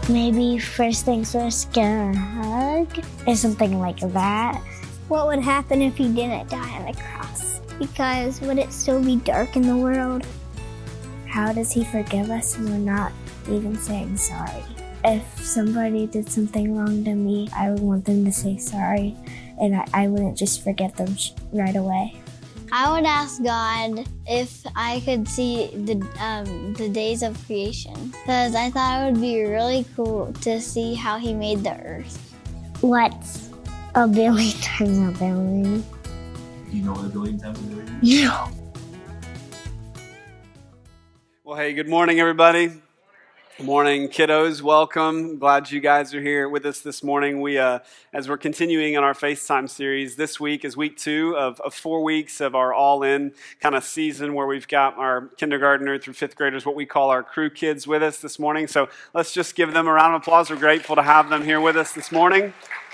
Maybe first things first, get a hug or something like that. What would happen if he didn't die on the cross? Because would it still be dark in the world? How does he forgive us and we're not even saying sorry? If somebody did something wrong to me, I would want them to say sorry, and I wouldn't just forget them right away. I would ask God if I could see the days of creation, because I thought it would be really cool to see how he made the earth. What's a billion times a billion? Do you know what a billion times a billion is? No. Well, hey, good morning, everybody. Good morning, kiddos. Welcome. Glad you guys are here with us this morning. As we're continuing on our FaceTime series, this week is week 2 of 4 weeks of our all-in kind of season where we've got our kindergartner through 5th graders, what we call our crew kids, with us this morning. So let's just give them a round of applause. We're grateful to have them here with us this morning.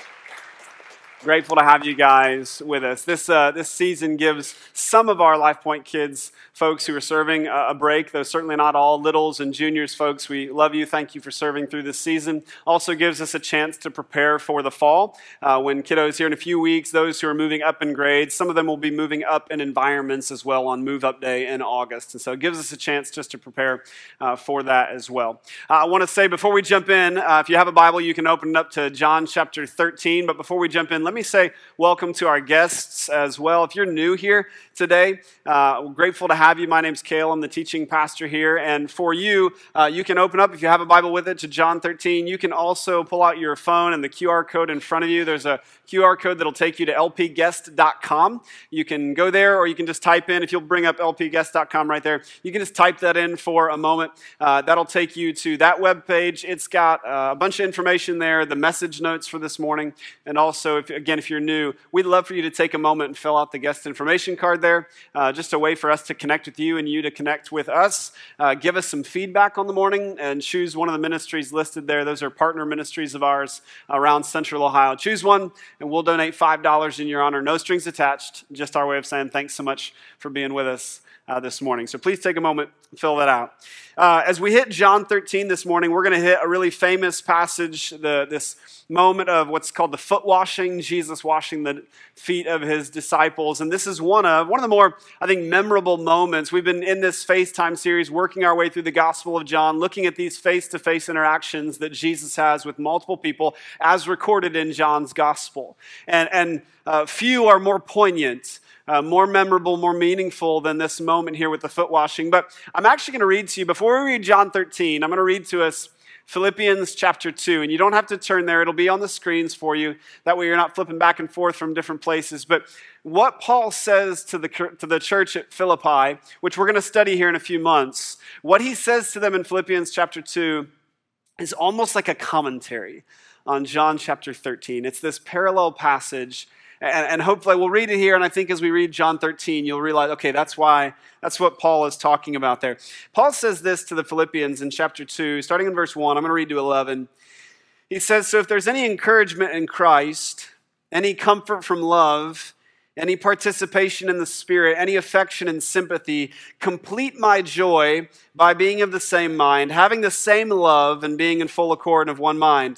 Grateful to have you guys with us. This season gives some of our Life Point kids, folks who are serving, a break, though certainly not all. Littles and juniors folks, we love you. Thank you for serving through this season. Also gives us a chance to prepare for the fall. When kiddos here in a few weeks, those who are moving up in grades, some of them will be moving up in environments as well on Move Up Day in August. And so it gives us a chance just to prepare for that as well. I want to say before we jump in, if you have a Bible, you can open it up to John chapter 13. But before we jump in, let me say welcome to our guests as well. If you're new here today, we're grateful to have you. My name's Cale. I'm the teaching pastor here. And for you, you can open up, if you have a Bible with it, to John 13. You can also pull out your phone and the QR code in front of you. There's a QR code that'll take you to lpguest.com. You can go there, or you can just type in, if you'll bring up lpguest.com right there, you can just type that in for a moment. That'll take you to that webpage. It's got a bunch of information there, the message notes for this morning. And also, if you're new, we'd love for you to take a moment and fill out the guest information card there. Just a way for us to connect with you and you to connect with us. Give us some feedback on the morning and choose one of the ministries listed there. Those are partner ministries of ours around Central Ohio. Choose one and we'll donate $5 in your honor. No strings attached. Just our way of saying thanks so much for being with us this morning. So please take a moment and fill that out. As we hit John 13 this morning, we're going to hit a really famous passage, this moment of what's called the foot washing, Jesus washing the feet of his disciples. And this is one of the more, I think, memorable moments. We've been in this FaceTime series working our way through the Gospel of John, looking at these face-to-face interactions that Jesus has with multiple people as recorded in John's Gospel. And few are more poignant, more memorable, more meaningful than this moment here with the foot washing. But I'm actually going to read to you, before we read John 13, I'm going to read to us Philippians chapter 2. And you don't have to turn there. It'll be on the screens for you. That way you're not flipping back and forth from different places. But what Paul says to the church at Philippi, which we're going to study here in a few months, what he says to them in Philippians chapter 2 is almost like a commentary on John chapter 13. It's this parallel passage. And hopefully we'll read it here, and I think as we read John 13, you'll realize, okay, that's what Paul is talking about there. Paul says this to the Philippians in chapter 2, starting in verse 1. I'm going to read to 11. He says, "So if there's any encouragement in Christ, any comfort from love, any participation in the Spirit, any affection and sympathy, complete my joy by being of the same mind, having the same love, and being in full accord and of one mind.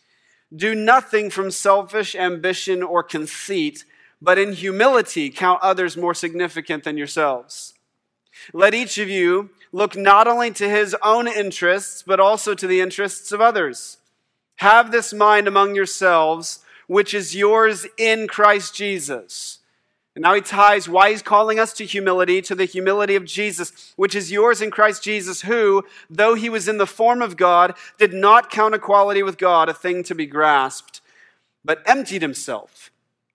Do nothing from selfish ambition or conceit, but in humility count others more significant than yourselves. Let each of you look not only to his own interests, but also to the interests of others. Have this mind among yourselves, which is yours in Christ Jesus." And now he ties why he's calling us to humility to the humility of Jesus, which is yours in Christ Jesus, who, though he was in the form of God, did not count equality with God a thing to be grasped, but emptied himself.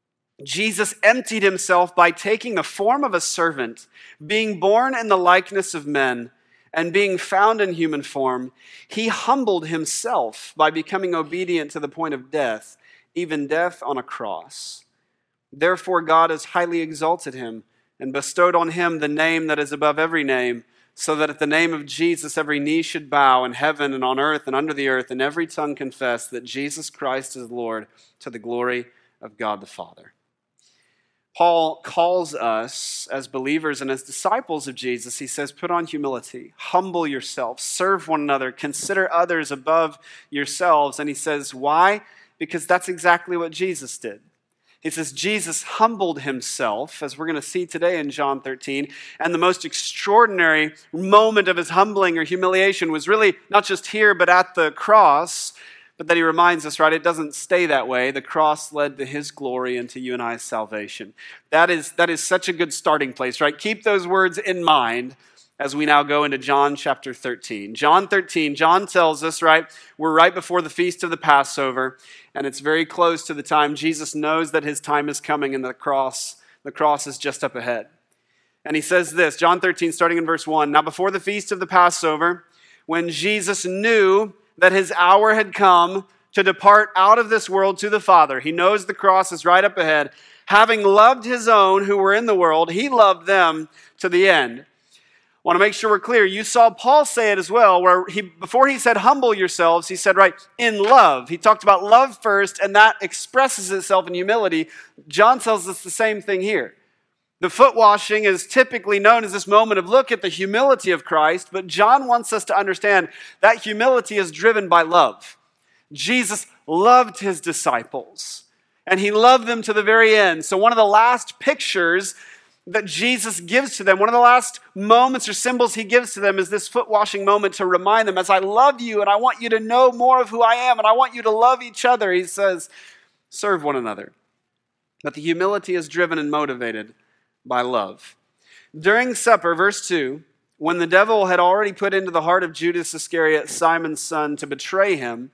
Jesus emptied himself by taking the form of a servant, being born in the likeness of men, and being found in human form. He humbled himself by becoming obedient to the point of death, even death on a cross. Therefore God has highly exalted him and bestowed on him the name that is above every name, so that at the name of Jesus every knee should bow in heaven and on earth and under the earth, and every tongue confess that Jesus Christ is Lord, to the glory of God the Father. Paul calls us as believers and as disciples of Jesus. He says, put on humility, humble yourself, serve one another, consider others above yourselves. And he says, why? Because that's exactly what Jesus did. He says, Jesus humbled himself, as we're going to see today in John 13. And the most extraordinary moment of his humbling or humiliation was really not just here, but at the cross. But that he reminds us, right, it doesn't stay that way. The cross led to his glory and to you and I's salvation. That is such a good starting place, right? Keep those words in mind as we now go into John chapter 13. John 13, John tells us, right, we're right before the feast of the Passover, and it's very close to the time Jesus knows that his time is coming and the cross is just up ahead. And he says this, John 13, starting in verse 1, now before the feast of the Passover, when Jesus knew that his hour had come to depart out of this world to the Father. He knows the cross is right up ahead. Having loved his own who were in the world, he loved them to the end. I want to make sure we're clear. You saw Paul say it as well, where before he said, humble yourselves, he said, right, in love. He talked about love first, and that expresses itself in humility. John tells us the same thing here. The foot washing is typically known as this moment of look at the humility of Christ, but John wants us to understand that humility is driven by love. Jesus loved his disciples, and he loved them to the very end. So one of the last pictures that Jesus gives to them, one of the last moments or symbols he gives to them is this foot washing moment to remind them, as I love you and I want you to know more of who I am and I want you to love each other, he says, serve one another. But the humility is driven and motivated by love. During supper, verse 2, when the devil had already put into the heart of Judas Iscariot, Simon's son, to betray him,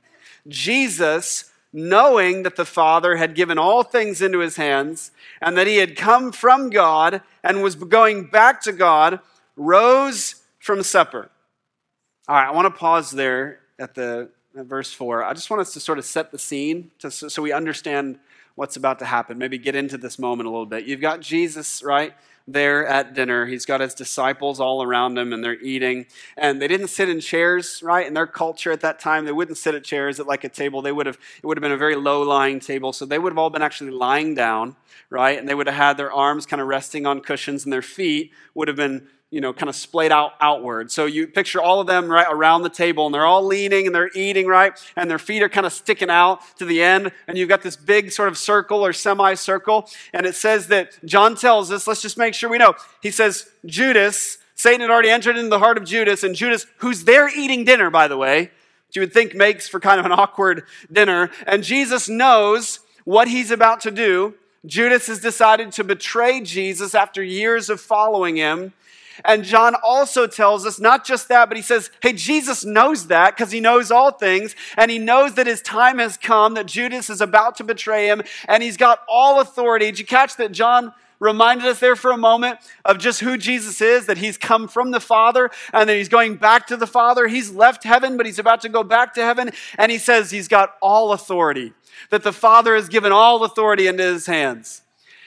Jesus, knowing that the Father had given all things into his hands and that he had come from God and was going back to God, rose from supper. All right, I want to pause there at verse 4. I just want us to sort of set the scene so we understand what's about to happen. Maybe get into this moment a little bit. You've got Jesus, right, there at dinner. He's got his disciples all around him, and they're eating. And they didn't sit in chairs, right? In their culture at that time, they wouldn't sit at chairs at like a table. It would have been a very low-lying table. So they would have all been actually lying down, right? And they would have had their arms kind of resting on cushions, and their feet would have been kind of splayed out outward. So you picture all of them right around the table, and they're all leaning and they're eating, right? And their feet are kind of sticking out to the end, and you've got this big sort of circle or semicircle. And it says that John tells us, let's just make sure we know. He says, Judas, Satan had already entered into the heart of Judas, and Judas, who's there eating dinner, by the way, which you would think makes for kind of an awkward dinner. And Jesus knows what he's about to do. Judas has decided to betray Jesus after years of following him. And John also tells us not just that, but he says, hey, Jesus knows that because he knows all things, and he knows that his time has come, that Judas is about to betray him, and he's got all authority. Did you catch that John reminded us there for a moment of just who Jesus is, that he's come from the Father, and that he's going back to the Father. He's left heaven, but he's about to go back to heaven, and he says he's got all authority, that the Father has given all authority into his hands.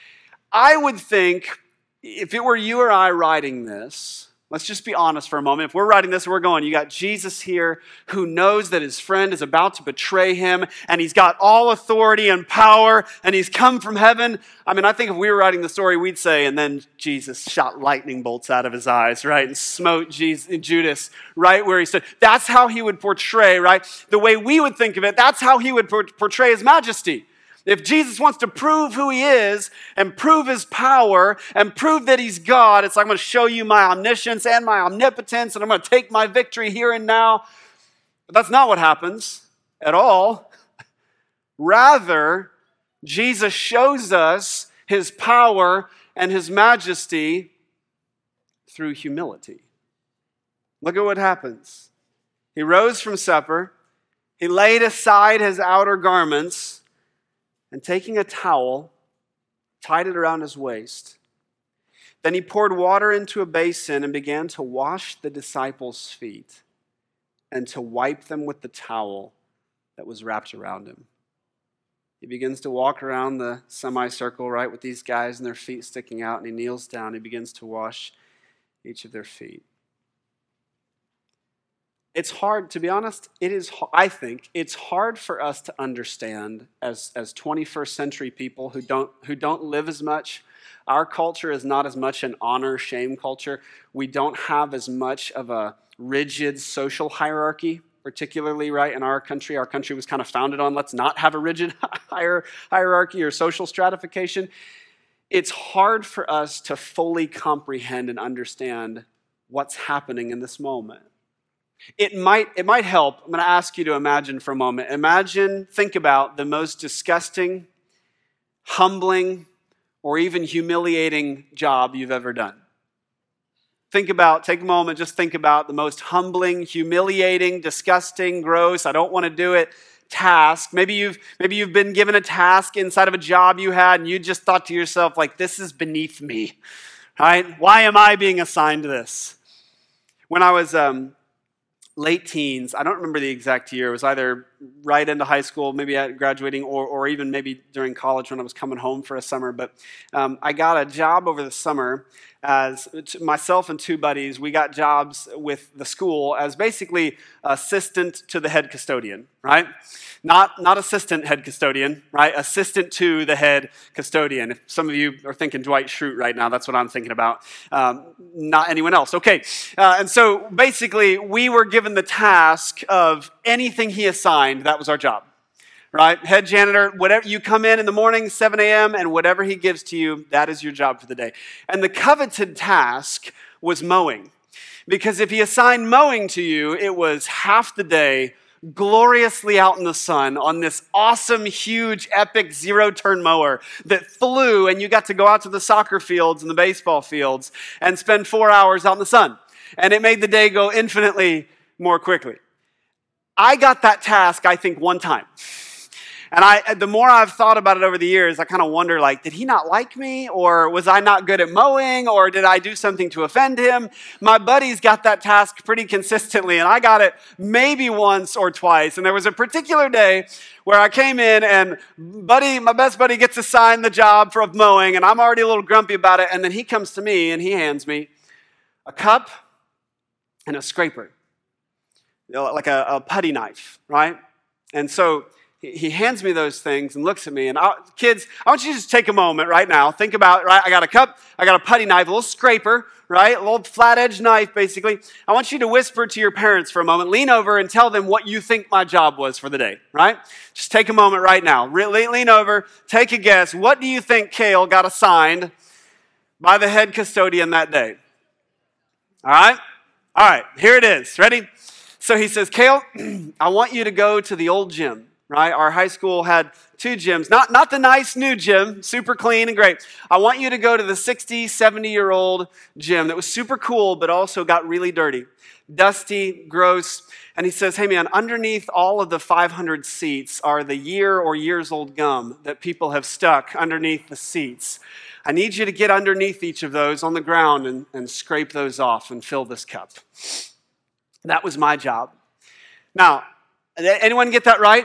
I would think, if it were you or I writing this, let's just be honest for a moment. If we're writing this, we're going, you got Jesus here who knows that his friend is about to betray him, and he's got all authority and power, and he's come from heaven. I mean, I think if we were writing the story, we'd say, and then Jesus shot lightning bolts out of his eyes, right, and smote Judas right where he stood. That's how he would portray, right? The way we would think of it, that's how he would portray his majesty. If Jesus wants to prove who he is and prove his power and prove that he's God, it's like, I'm going to show you my omniscience and my omnipotence, and I'm going to take my victory here and now. But that's not what happens at all. Rather, Jesus shows us his power and his majesty through humility. Look at what happens. He rose from supper. He laid aside his outer garments, and taking a towel, tied it around his waist. Then he poured water into a basin and began to wash the disciples' feet and to wipe them with the towel that was wrapped around him. He begins to walk around the semicircle, right, with these guys and their feet sticking out, and he kneels down. He begins to wash each of their feet. It's hard, to be honest, I think it's hard for us to understand as 21st century people who don't live as much. Our culture is not as much an honor-shame culture. We don't have as much of a rigid social hierarchy, particularly right in our country. Our country was kind of founded on let's not have a rigid hierarchy or social stratification. It's hard for us to fully comprehend and understand what's happening in this moment. It might help. I'm going to ask you to imagine for a moment. Think about the most disgusting, humbling, or even humiliating job you've ever done. Take a moment, just think about the most humbling, humiliating, disgusting, gross, I don't want to do it task. Maybe you've been given a task inside of a job you had and you just thought to yourself, like, this is beneath me, right? Why am I being assigned this? When I was late teens, I don't remember the exact year. It was either right into high school, maybe at graduating, or even maybe during college when I was coming home for a summer. But I got a job over the summer as myself and two buddies. We got jobs with the school as basically assistant to the head custodian, right? Not assistant head custodian, right? Assistant to the head custodian. If some of you are thinking Dwight Schrute right now, that's what I'm thinking about. Not anyone else. Okay. And so basically, we were given the task of anything he assigned, that was our job, right? Head janitor, whatever, you come in the morning, 7 a.m., and whatever he gives to you, that is your job for the day. And the coveted task was mowing. Because if he assigned mowing to you, it was half the day, gloriously out in the sun on this awesome, huge, epic zero-turn mower that flew, and you got to go out to the soccer fields and the baseball fields and spend 4 hours out in the sun. And it made the day go infinitely more quickly. I got that task, I think, one time. And the more I've thought about it over the years, I kind of wonder, like, did he not like me? Or was I not good at mowing? Or did I do something to offend him? My buddies got that task pretty consistently, and I got it maybe once or twice. And there was a particular day where I came in, and my best buddy gets assigned the job of mowing, and I'm already a little grumpy about it. And then he comes to me, and he hands me a cup and a scraper, like a putty knife, right? And so he hands me those things and looks at me. And kids, I want you to just take a moment right now. Think about, right? I got a cup, I got a putty knife, a little scraper, right? A little flat-edged knife, basically. I want you to whisper to your parents for a moment. Lean over and tell them what you think my job was for the day, right? Just take a moment right now. Lean over, take a guess. What do you think Cale got assigned by the head custodian that day? All right? All right, here it is. Ready? So he says, Cale, I want you to go to the old gym. Right? Our high school had 2 gyms. Not the nice new gym, super clean and great. I want you to go to the 60, 70-year-old gym that was super cool, but also got really dirty. Dusty, gross. And he says, hey man, underneath all of the 500 seats are the year or years old gum that people have stuck underneath the seats. I need you to get underneath each of those on the ground and scrape those off and fill this cup. That was my job. Now, anyone get that right?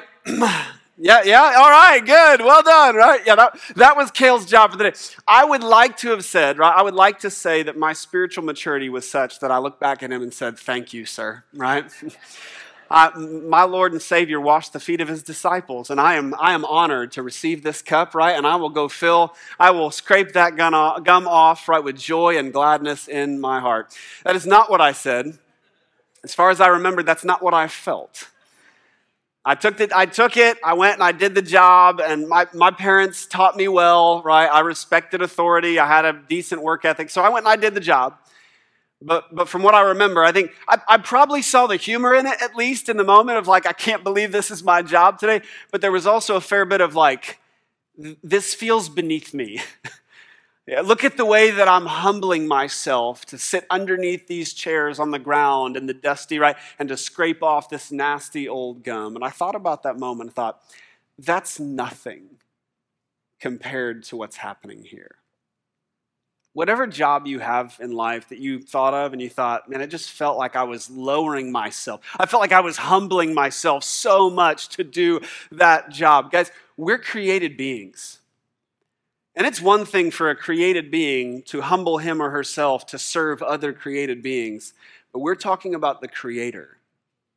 Yeah, all right, good, well done, right? Yeah, that was Cale's job for the day. I would like to have said, right, I would like to say that my spiritual maturity was such that I looked back at him and said, thank you, sir, right? My Lord and Savior washed the feet of his disciples, and I am honored to receive this cup, right? And I will scrape that gum off, right, with joy and gladness in my heart. That is not what I said. As far as I remember, that's not what I felt. I took it, I went and I did the job, and my parents taught me well, right? I respected authority, I had a decent work ethic, so I went and I did the job. But from what I remember, I think I probably saw the humor in it, at least in the moment of like, I can't believe this is my job today, but there was also a fair bit of like, this feels beneath me. Yeah, look at the way that I'm humbling myself to sit underneath these chairs on the ground in the dusty, right, and to scrape off this nasty old gum. And I thought about that moment and thought, that's nothing compared to what's happening here. Whatever job you have in life that you thought of and you thought, man, it just felt like I was lowering myself. I felt like I was humbling myself so much to do that job. Guys, we're created beings. And it's one thing for a created being to humble him or herself to serve other created beings, but we're talking about the Creator.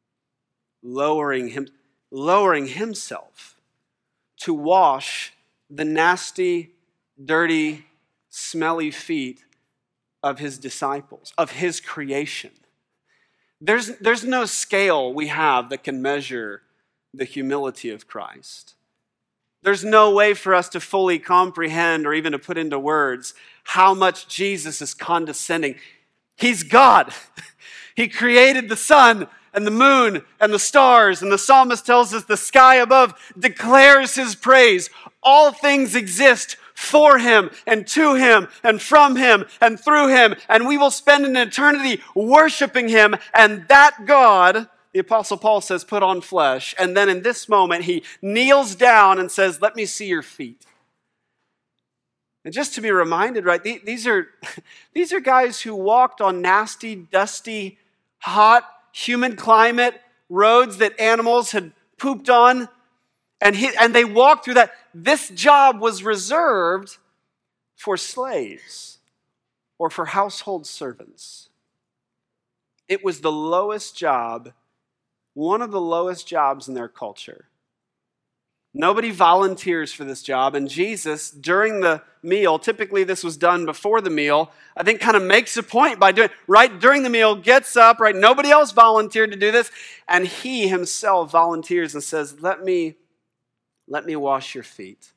lowering himself to wash the nasty, dirty, smelly feet of his disciples, of his creation. There's no scale we have that can measure the humility of Christ. There's no way for us to fully comprehend or even to put into words how much Jesus is condescending. He's God. He created the sun and the moon and the stars, and the psalmist tells us the sky above declares his praise. All things exist for him and to him and from him and through him, and we will spend an eternity worshiping him. And that God, the Apostle Paul says, put on flesh. And then in this moment, he kneels down and says, let me see your feet. And just to be reminded, right, these are guys who walked on nasty, dusty, hot, humid climate, roads that animals had pooped on, and they walked through that. This job was reserved for slaves or for household servants. It was the lowest job, one of the lowest jobs in their culture. Nobody volunteers for this job, and Jesus, during the meal, typically this was done before the meal, I think kind of makes a point by doing, right during the meal, gets up, right, nobody else volunteered to do this, and he himself volunteers and says, let me wash your feet.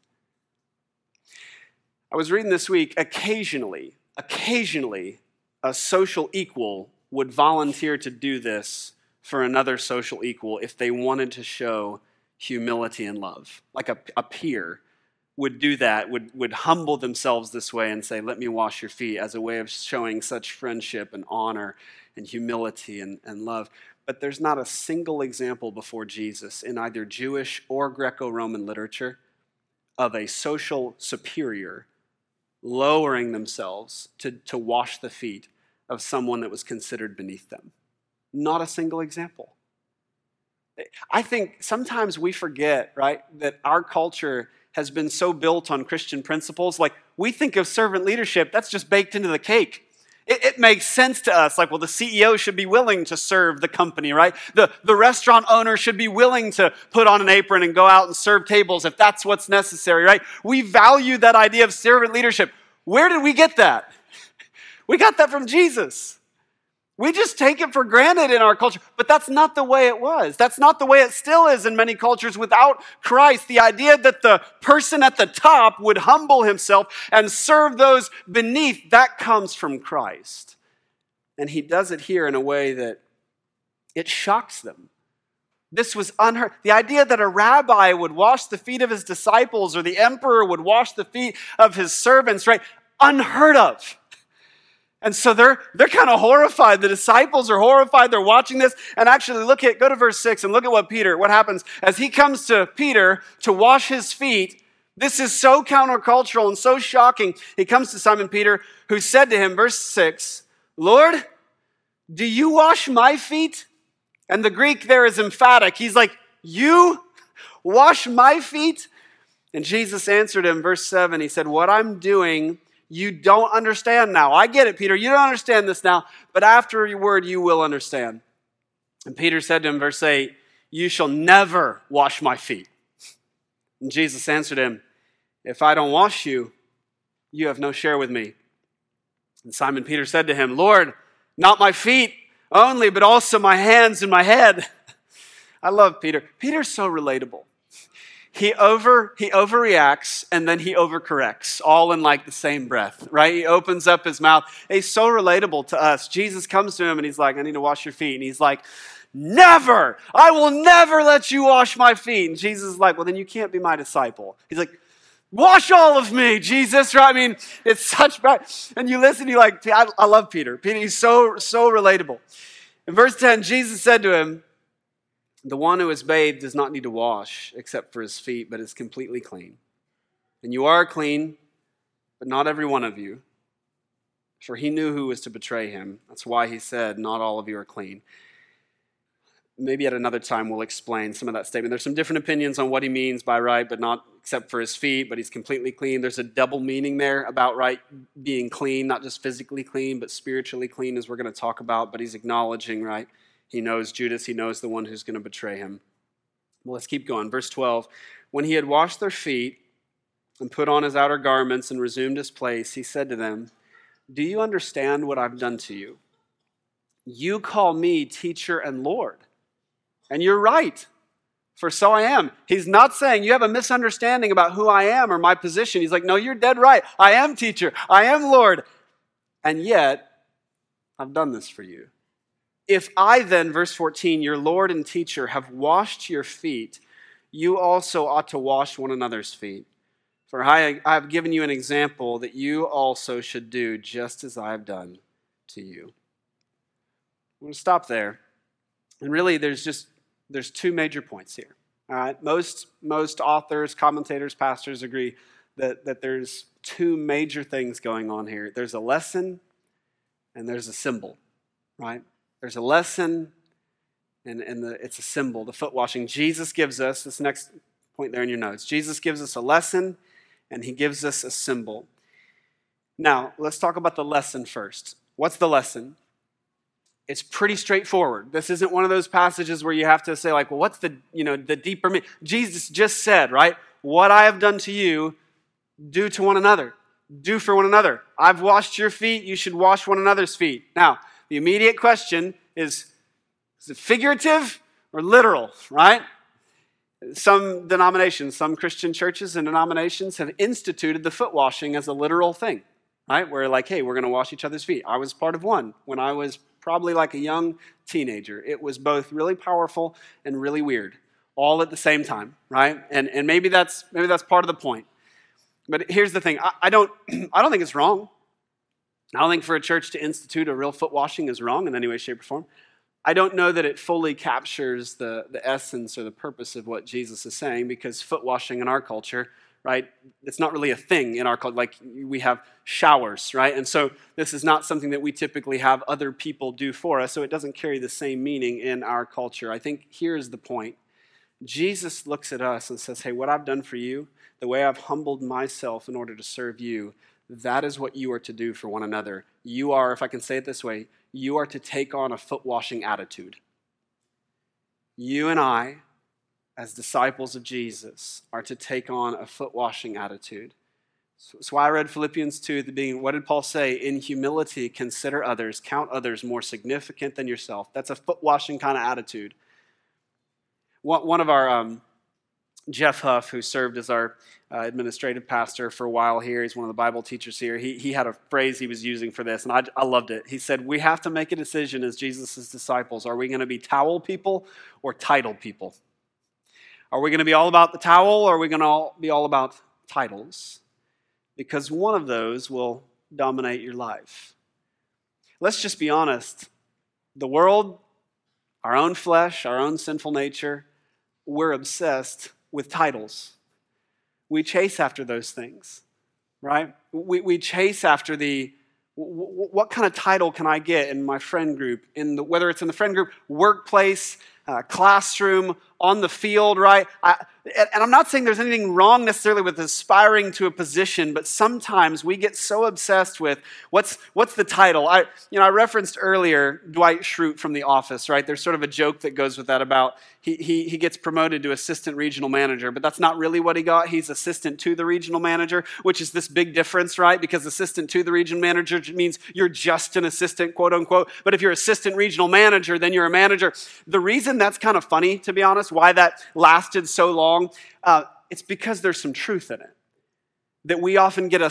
I was reading this week, occasionally, a social equal would volunteer to do this for another social equal if they wanted to show humility and love. Like a peer would do that, would humble themselves this way and say, let me wash your feet, as a way of showing such friendship and honor and humility and love. But there's not a single example before Jesus in either Jewish or Greco-Roman literature of a social superior lowering themselves to wash the feet of someone that was considered beneath them. Not a single example. I think sometimes we forget, right, that our culture has been so built on Christian principles. Like, we think of servant leadership, that's just baked into the cake. It makes sense to us, like, well, the CEO should be willing to serve the company, right? The restaurant owner should be willing to put on an apron and go out and serve tables if that's what's necessary, right? We value that idea of servant leadership. Where did we get that? We got that from Jesus. We just take it for granted in our culture, but that's not the way it was. That's not the way it still is in many cultures without Christ. The idea that the person at the top would humble himself and serve those beneath, that comes from Christ. And he does it here in a way that it shocks them. This was unheard. The idea that a rabbi would wash the feet of his disciples or the emperor would wash the feet of his servants, right? Unheard of. And so they're kind of horrified. The disciples are horrified. They're watching this. And actually, go to verse 6 and look at what happens. As he comes to Peter to wash his feet, this is so countercultural and so shocking. He comes to Simon Peter, who said to him, verse 6, Lord, do you wash my feet? And the Greek there is emphatic. He's like, you wash my feet? And Jesus answered him, verse 7, he said, what I'm doing you don't understand now. I get it, Peter. You don't understand this now, but after your word, you will understand. And Peter said to him, verse 8, you shall never wash my feet. And Jesus answered him, if I don't wash you, you have no share with me. And Simon Peter said to him, Lord, not my feet only, but also my hands and my head. I love Peter. Peter's so relatable. He overreacts and then he overcorrects, all in like the same breath, right? He opens up his mouth. He's so relatable to us. Jesus comes to him and he's like, I need to wash your feet. And he's like, never! I will never let you wash my feet. And Jesus is like, well, then you can't be my disciple. He's like, wash all of me, Jesus, right? I mean, it's such bad. And you listen, you're like, I love Peter. Peter, he's so relatable. In verse 10, Jesus said to him, the one who is bathed does not need to wash except for his feet, but is completely clean. And you are clean, but not every one of you. For he knew who was to betray him. That's why he said, not all of you are clean. Maybe at another time we'll explain some of that statement. There's some different opinions on what he means by right, but not except for his feet, but he's completely clean. There's a double meaning there about right being clean, not just physically clean, but spiritually clean, as we're going to talk about. But he's acknowledging, right, He knows Judas. He knows the one who's going to betray him. Well, let's keep going. Verse 12. When he had washed their feet and put on his outer garments and resumed his place, he said to them, do you understand what I've done to you? You call me teacher and Lord, and you're right, for so I am. He's not saying you have a misunderstanding about who I am or my position. He's like, no, you're dead right. I am teacher. I am Lord. And yet, I've done this for you. If I then, verse 14, your Lord and teacher, have washed your feet, you also ought to wash one another's feet. For I have given you an example that you also should do just as I have done to you. I'm going to stop there. And really, there's two major points here. All right? Most authors, commentators, pastors agree that there's two major things going on here. There's a lesson and there's a symbol, right? There's a lesson and it's a symbol, the foot washing. Jesus gives us, this next point there in your notes, Jesus gives us a lesson and he gives us a symbol. Now, let's talk about the lesson first. What's the lesson? It's pretty straightforward. This isn't one of those passages where you have to say like, well, what's the deeper meaning? Jesus just said, right? What I have done to you, do to one another. Do for one another. I've washed your feet, you should wash one another's feet. Now, the immediate question is it figurative or literal, right? Some denominations, some Christian churches and denominations have instituted the foot washing as a literal thing, right? Where like, hey, we're going to wash each other's feet. I was part of one when I was probably like a young teenager. It was both really powerful and really weird, all at the same time, right? And maybe that's part of the point. But here's the thing: I don't think it's wrong. I don't think for a church to institute a real foot washing is wrong in any way, shape, or form. I don't know that it fully captures the essence or the purpose of what Jesus is saying, because foot washing in our culture, right, it's not really a thing in our culture. Like, we have showers, right? And so this is not something that we typically have other people do for us, so it doesn't carry the same meaning in our culture. I think here's the point. Jesus looks at us and says, hey, what I've done for you, the way I've humbled myself in order to serve you, that is what you are to do for one another. You are, if I can say it this way, you are to take on a foot-washing attitude. You and I, as disciples of Jesus, are to take on a foot-washing attitude. That's why I read Philippians 2 at the beginning. What did Paul say? In humility, consider others, count others more significant than yourself. That's a foot-washing kind of attitude. One of our, Jeff Huff, who served as our administrative pastor for a while here, he's one of the Bible teachers here, he had a phrase he was using for this, and I loved it. He said, we have to make a decision as Jesus' disciples. Are we going to be towel people or title people? Are we going to be all about the towel, or are we going to be all about titles? Because one of those will dominate your life. Let's just be honest. The world, our own flesh, our own sinful nature, we're obsessed with titles. We chase after those things, right? We chase after what kind of title can I get in my friend group, whether it's in the friend group, workplace, classroom, on the field, right? And I'm not saying there's anything wrong necessarily with aspiring to a position, but sometimes we get so obsessed with what's the title. I referenced earlier Dwight Schrute from The Office, right? There's sort of a joke that goes with that about he gets promoted to assistant regional manager, but that's not really what he got. He's assistant to the regional manager, which is this big difference, right? Because assistant to the regional manager means you're just an assistant, quote unquote. But if you're assistant regional manager, then you're a manager. The reason that's kind of funny, to be honest, why that lasted so long, it's because there's some truth in it. That we often get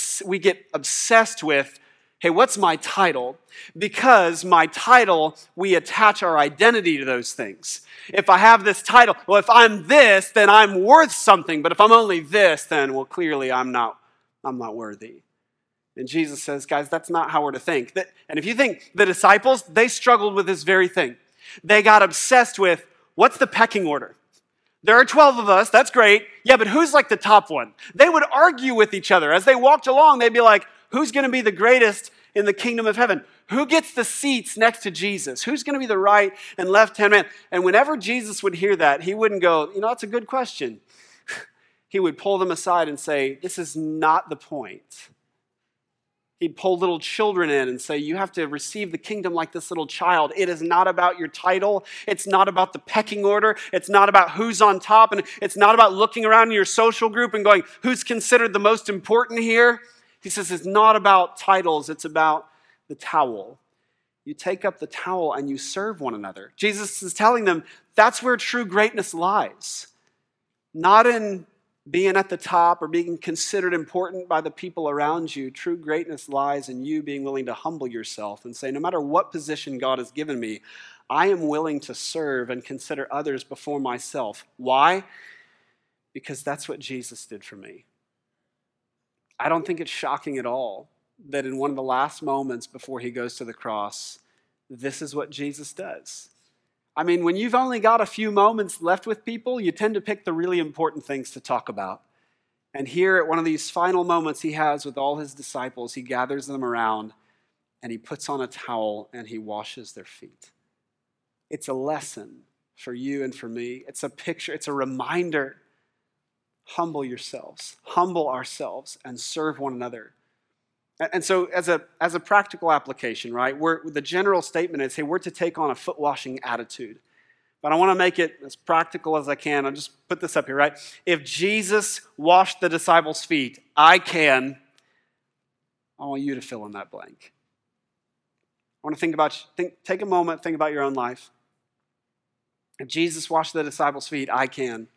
obsessed with, hey, what's my title? Because my title, we attach our identity to those things. If I have this title, well, if I'm this, then I'm worth something. But if I'm only this, then, well, clearly I'm not worthy. And Jesus says, guys, that's not how we're to think. And if you think the disciples, they struggled with this very thing. They got obsessed with, what's the pecking order? There are 12 of us, that's great. Yeah, but who's like the top one? They would argue with each other. As they walked along, they'd be like, who's going to be the greatest in the kingdom of heaven? Who gets the seats next to Jesus? Who's going to be the right and left-hand man? And whenever Jesus would hear that, he wouldn't go, that's a good question. He would pull them aside and say, this is not the point. He'd pull little children in and say, you have to receive the kingdom like this little child. It is not about your title. It's not about the pecking order. It's not about who's on top. And it's not about looking around in your social group and going, who's considered the most important here? He says it's not about titles. It's about the towel. You take up the towel and you serve one another. Jesus is telling them that's where true greatness lies. Not in being at the top or being considered important by the people around you. True greatness lies in you being willing to humble yourself and say, no matter what position God has given me, I am willing to serve and consider others before myself. Why? Because that's what Jesus did for me. I don't think it's shocking at all that in one of the last moments before he goes to the cross, this is what Jesus does. I mean, when you've only got a few moments left with people, you tend to pick the really important things to talk about. And here at one of these final moments he has with all his disciples, he gathers them around and he puts on a towel and he washes their feet. It's a lesson for you and for me. It's a picture, it's a reminder. Humble yourselves, humble ourselves, and serve one another. And so as a practical application, right, the general statement is, hey, we're to take on a foot washing attitude. But I want to make it as practical as I can. I'll just put this up here, right? If Jesus washed the disciples' feet, I want you to fill in that blank. I want to take a moment, think about your own life. If Jesus washed the disciples' feet, I can.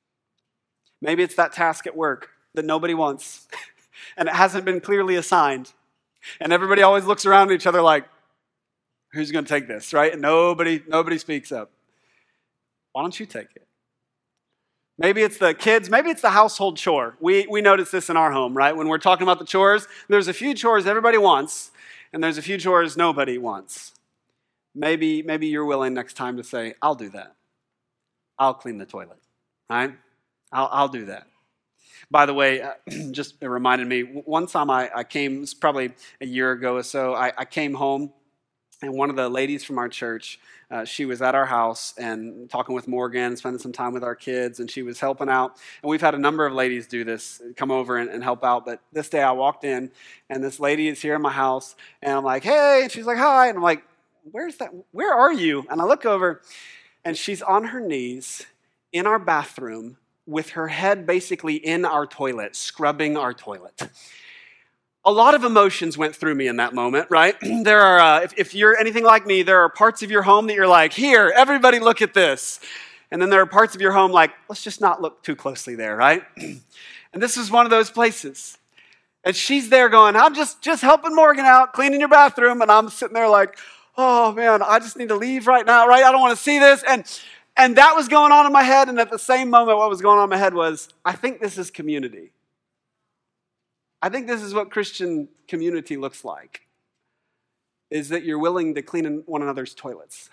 Maybe it's that task at work that nobody wants. And it hasn't been clearly assigned. And everybody always looks around at each other like, who's going to take this, right? And nobody speaks up. Why don't you take it? Maybe it's the kids. Maybe it's the household chore. We notice this in our home, right? When we're talking about the chores, there's a few chores everybody wants, and there's a few chores nobody wants. Maybe you're willing next time to say, I'll do that. I'll clean the toilet, right? I'll do that. By the way, just it reminded me, one time I came, it was probably a year ago or so, I came home, and one of the ladies from our church, she was at our house and talking with Morgan, spending some time with our kids, and she was helping out. And we've had a number of ladies do this, come over and help out. But this day I walked in, and this lady is here in my house, and I'm like, hey, and she's like, hi. And I'm like, where are you? And I look over, and she's on her knees in our bathroom, with her head basically in our toilet, scrubbing our toilet. A lot of emotions went through me in that moment, right? There are, if you're anything like me, there are parts of your home that you're like, here, everybody look at this. And then there are parts of your home like, let's just not look too closely there, right? And this is one of those places. And she's there going, I'm just helping Morgan out, cleaning your bathroom. And I'm sitting there like, oh man, I just need to leave right now, right? I don't want to see this. And that was going on in my head, and at the same moment, what was going on in my head was, I think this is community. I think this is what Christian community looks like, is that you're willing to clean in one another's toilets.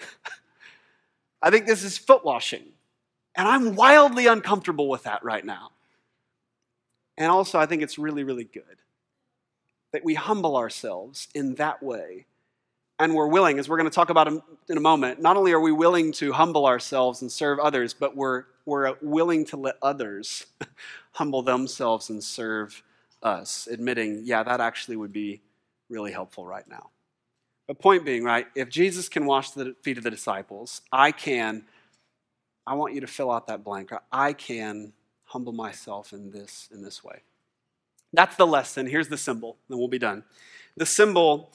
I think this is foot washing, and I'm wildly uncomfortable with that right now. And also, I think it's really, really good that we humble ourselves in that way. And we're willing, as we're going to talk about in a moment, not only are we willing to humble ourselves and serve others, but we're willing to let others humble themselves and serve us, admitting, yeah, that actually would be really helpful right now. But point being, right, if Jesus can wash the feet of the disciples, I want you to fill out that blank. I can humble myself in this way. That's the lesson. Here's the symbol, then we'll be done. The symbol...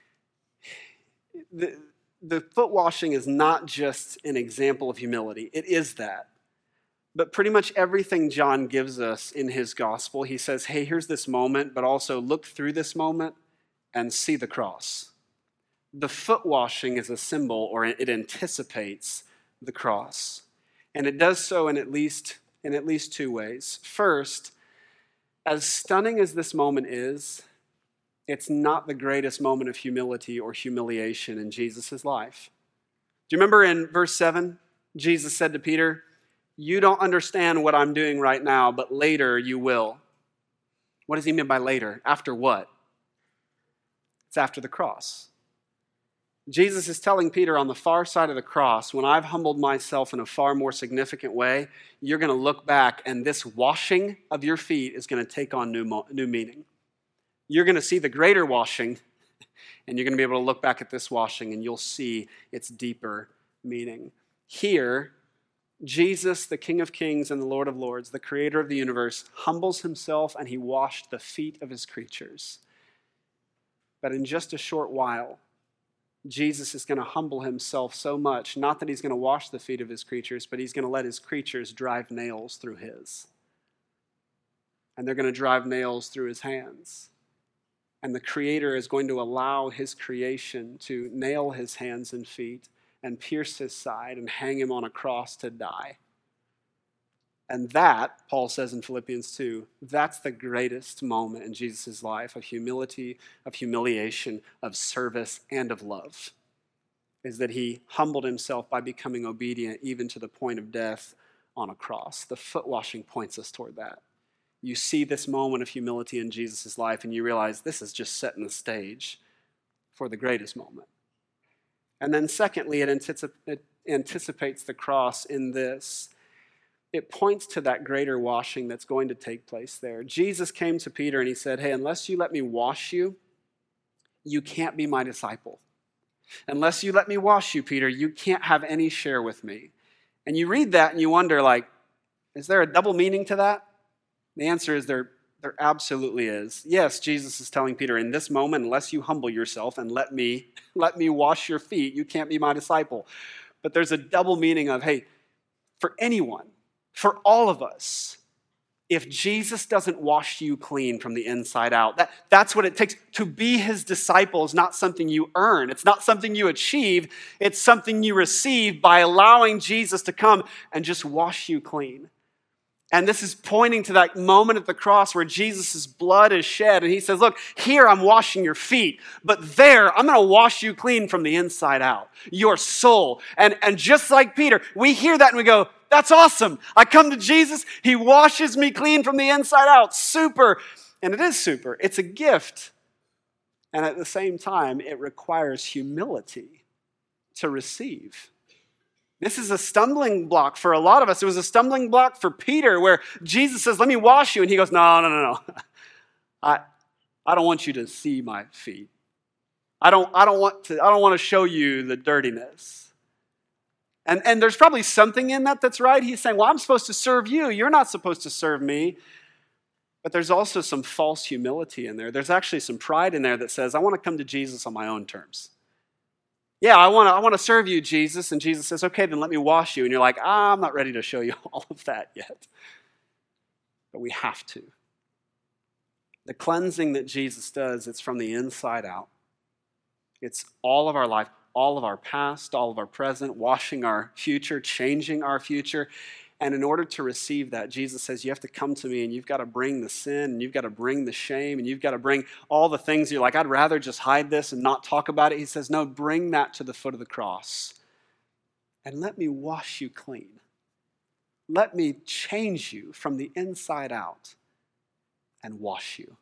The foot washing is not just an example of humility. It is that. But pretty much everything John gives us in his gospel, he says, hey, here's this moment, but also look through this moment and see the cross. The foot washing is a symbol, or it anticipates the cross. And it does so in at least two ways. First, as stunning as this moment is, it's not the greatest moment of humility or humiliation in Jesus' life. Do you remember in verse 7, Jesus said to Peter, you don't understand what I'm doing right now, but later you will. What does he mean by later? After what? It's after the cross. Jesus is telling Peter on the far side of the cross, when I've humbled myself in a far more significant way, you're going to look back and this washing of your feet is going to take on new meaning. You're going to see the greater washing, and you're going to be able to look back at this washing, and you'll see its deeper meaning. Here, Jesus, the King of Kings and the Lord of Lords, the creator of the universe, humbles himself, and he washed the feet of his creatures. But in just a short while, Jesus is going to humble himself so much, not that he's going to wash the feet of his creatures, but he's going to let his creatures drive nails through his. And they're going to drive nails through his hands. And the Creator is going to allow his creation to nail his hands and feet and pierce his side and hang him on a cross to die. And that, Paul says in Philippians 2, that's the greatest moment in Jesus' life of humility, of humiliation, of service, and of love, is that he humbled himself by becoming obedient even to the point of death on a cross. The foot washing points us toward that. You see this moment of humility in Jesus' life and you realize this is just setting the stage for the greatest moment. And then secondly, it anticipates the cross in this. It points to that greater washing that's going to take place there. Jesus came to Peter and he said, hey, unless you let me wash you, you can't be my disciple. Unless you let me wash you, Peter, you can't have any share with me. And you read that and you wonder, like, is there a double meaning to that? The answer is there absolutely is. Yes, Jesus is telling Peter, in this moment, unless you humble yourself and let me wash your feet, you can't be my disciple. But there's a double meaning of, hey, for anyone, for all of us, if Jesus doesn't wash you clean from the inside out, that's what it takes. To be his disciple is not something you earn. It's not something you achieve. It's something you receive by allowing Jesus to come and just wash you clean. And this is pointing to that moment at the cross where Jesus' blood is shed. And he says, look, here I'm washing your feet, but there I'm going to wash you clean from the inside out, your soul. And just like Peter, we hear that and we go, that's awesome. I come to Jesus, he washes me clean from the inside out. Super. And it is super. It's a gift. And at the same time, it requires humility to receive. This is a stumbling block for a lot of us. It was a stumbling block for Peter where Jesus says, let me wash you. And he goes, no. I don't want you to see my feet. I don't want to show you the dirtiness. And there's probably something in that that's right. He's saying, well, I'm supposed to serve you. You're not supposed to serve me. But there's also some false humility in there. There's actually some pride in there that says, I want to come to Jesus on my own terms. Yeah, I want to serve you, Jesus. And Jesus says, okay, then let me wash you. And you're like, I'm not ready to show you all of that yet. But we have to. The cleansing that Jesus does, it's from the inside out. It's all of our life, all of our past, all of our present, washing our future, changing our future. And in order to receive that, Jesus says, you have to come to me and you've got to bring the sin and you've got to bring the shame and you've got to bring all the things you're like, I'd rather just hide this and not talk about it. He says, no, bring that to the foot of the cross and let me wash you clean. Let me change you from the inside out and wash you.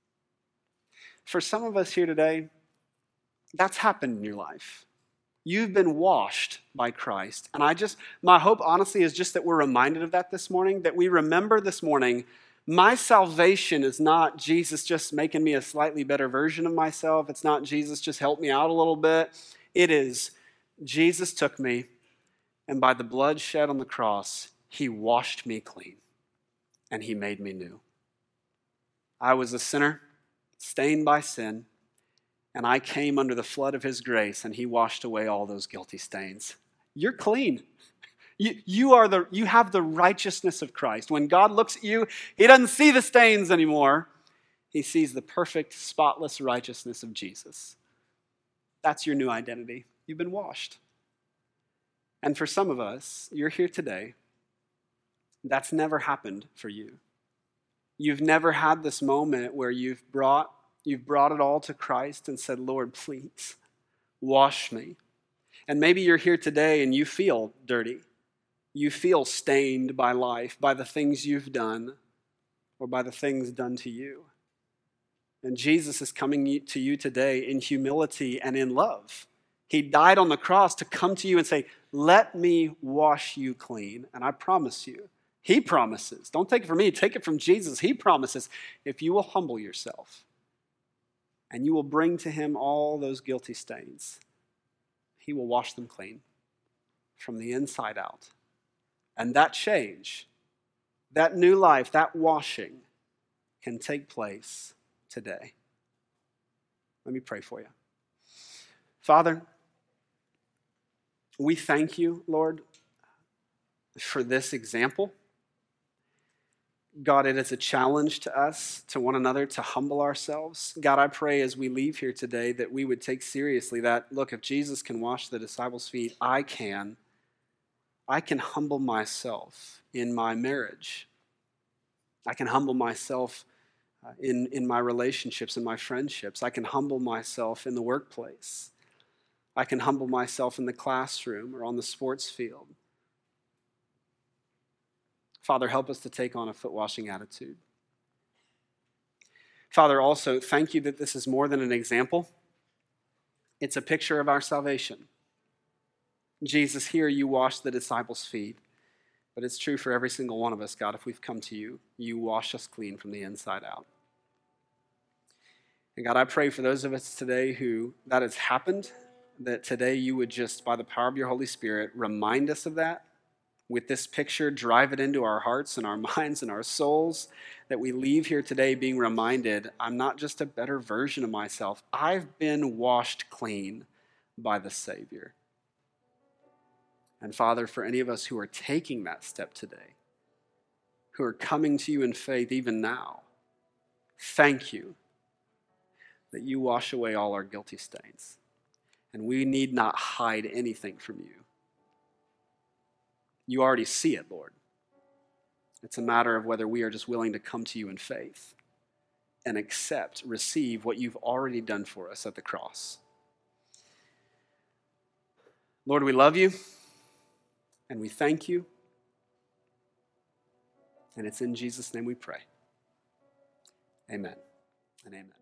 For some of us here today, that's happened in your life. You've been washed by Christ. And my hope honestly is just that we're reminded of that this morning, that we remember this morning, my salvation is not Jesus just making me a slightly better version of myself. It's not Jesus just helped me out a little bit. It is Jesus took me and by the blood shed on the cross, he washed me clean and he made me new. I was a sinner, stained by sin. And I came under the flood of his grace and he washed away all those guilty stains. You're clean. You have the righteousness of Christ. When God looks at you, he doesn't see the stains anymore. He sees the perfect, spotless righteousness of Jesus. That's your new identity. You've been washed. And for some of us, you're here today. That's never happened for you. You've never had this moment where you've brought it all to Christ and said, Lord, please wash me. And maybe you're here today and you feel dirty. You feel stained by life, by the things you've done or by the things done to you. And Jesus is coming to you today in humility and in love. He died on the cross to come to you and say, let me wash you clean. And I promise you, he promises, don't take it from me, take it from Jesus. He promises, if you will humble yourself, and you will bring to him all those guilty stains. He will wash them clean from the inside out. And that change, that new life, that washing can take place today. Let me pray for you. Father, we thank you, Lord, for this example. God, it is a challenge to us, to one another, to humble ourselves. God, I pray as we leave here today that we would take seriously that, look, if Jesus can wash the disciples' feet, I can humble myself in my marriage. I can humble myself in my relationships, in my friendships. I can humble myself in the workplace. I can humble myself in the classroom or on the sports field. Father, help us to take on a foot-washing attitude. Father, also, thank you that this is more than an example. It's a picture of our salvation. Jesus, here you wash the disciples' feet, but it's true for every single one of us, God. If we've come to you, you wash us clean from the inside out. And God, I pray for those of us today who that has happened, that today you would just, by the power of your Holy Spirit, remind us of that. With this picture, drive it into our hearts and our minds and our souls, that we leave here today being reminded, I'm not just a better version of myself. I've been washed clean by the Savior. And Father, for any of us who are taking that step today, who are coming to you in faith even now, thank you that you wash away all our guilty stains. And we need not hide anything from you. You already see it, Lord. It's a matter of whether we are just willing to come to you in faith and accept, receive what you've already done for us at the cross. Lord, we love you and we thank you. And it's in Jesus' name we pray. Amen and amen.